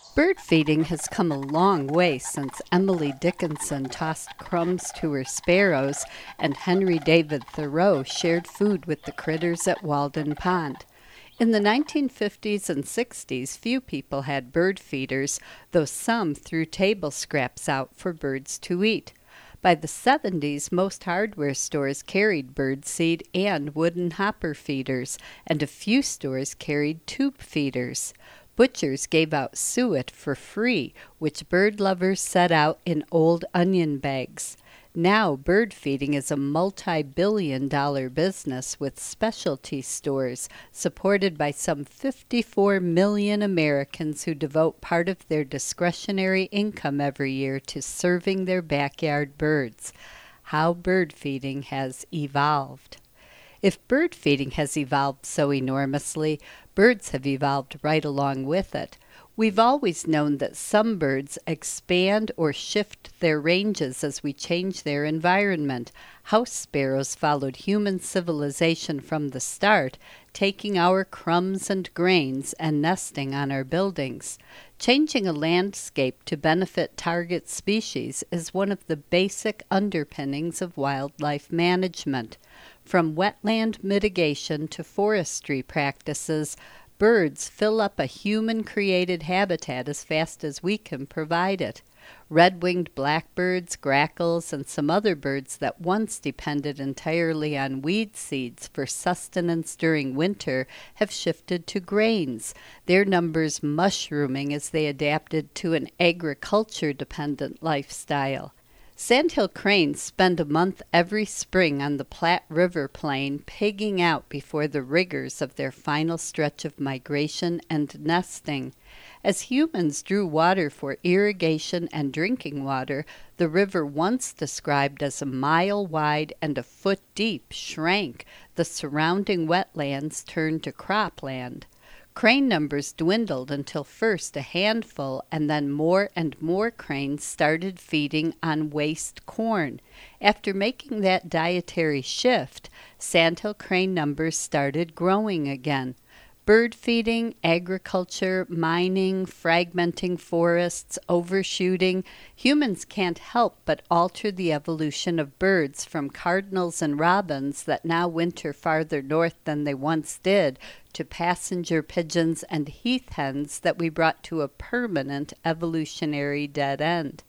Bird feeding has come a long way since Emily Dickinson tossed crumbs to her sparrows and Henry David Thoreau shared food with the critters at Walden Pond. In the 1950s and 60s, few people had bird feeders, though some threw table scraps out for birds to eat. By the 70s, most hardware stores carried bird seed and wooden hopper feeders, and a few stores carried tube feeders. Butchers gave out suet for free, which bird lovers set out in old onion bags. Now, bird feeding is a multi-billion-dollar business with specialty stores supported by some 54 million Americans who devote part of their discretionary income every year to serving their backyard birds. How bird feeding has evolved. If bird feeding has evolved so enormously, birds have evolved right along with it. We've always known that some birds expand or shift their ranges as we change their environment. House sparrows followed human civilization from the start, taking our crumbs and grains and nesting on our buildings. Changing a landscape to benefit target species is one of the basic underpinnings of wildlife management. From wetland mitigation to forestry practices, birds fill up a human-created habitat as fast as we can provide it. Red-winged blackbirds, grackles, and some other birds that once depended entirely on weed seeds for sustenance during winter have shifted to grains, their numbers mushrooming as they adapted to an agriculture-dependent lifestyle. Sandhill cranes spend a month every spring on the Platte River plain pigging out before the rigors of their final stretch of migration and nesting. As humans drew water for irrigation and drinking water, the river once described as a mile wide and a foot deep shrank. The surrounding wetlands turned to cropland. Crane numbers dwindled until first a handful and then more and more cranes started feeding on waste corn. After making that dietary shift, sandhill crane numbers started growing again. Bird feeding, agriculture, mining, fragmenting forests, overshooting, humans can't help but alter the evolution of birds from cardinals and robins that now winter farther north than they once did to passenger pigeons and heath hens that we brought to a permanent evolutionary dead end.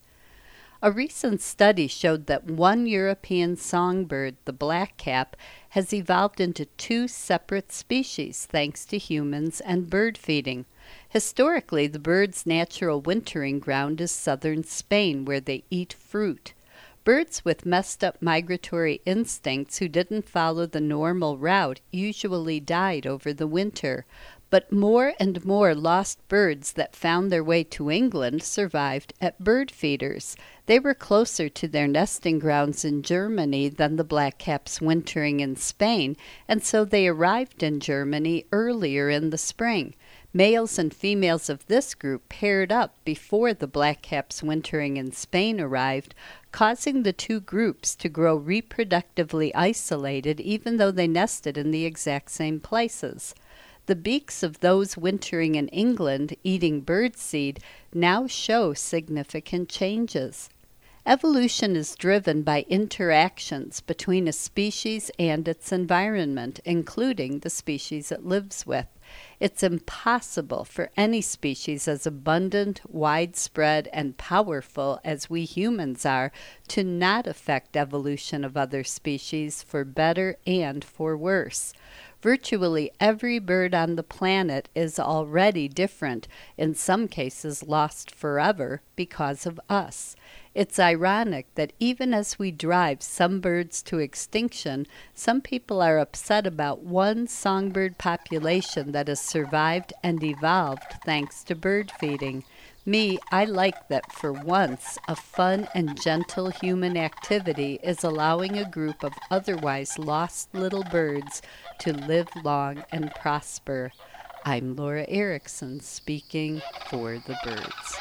A recent study showed that one European songbird, the blackcap, has evolved into two separate species thanks to humans and bird feeding. Historically, the bird's natural wintering ground is southern Spain, where they eat fruit. Birds with messed up migratory instincts who didn't follow the normal route usually died over the winter, but more and more lost birds that found their way to England survived at bird feeders. They were closer to their nesting grounds in Germany than the blackcaps wintering in Spain, and so they arrived in Germany earlier in the spring. Males and females of this group paired up before the blackcaps wintering in Spain arrived, causing the two groups to grow reproductively isolated even though they nested in the exact same places. The beaks of those wintering in England eating birdseed now show significant changes. Evolution is driven by interactions between a species and its environment, including the species it lives with. It's impossible for any species as abundant, widespread, and powerful as we humans are to not affect evolution of other species for better and for worse. Virtually every bird on the planet is already different, in some cases lost forever because of us. It's ironic that even as we drive some birds to extinction, some people are upset about one songbird population that has survived and evolved thanks to bird feeding. Me, I like that for once, a fun and gentle human activity is allowing a group of otherwise lost little birds to live long and prosper. I'm Laura Erickson speaking for the birds.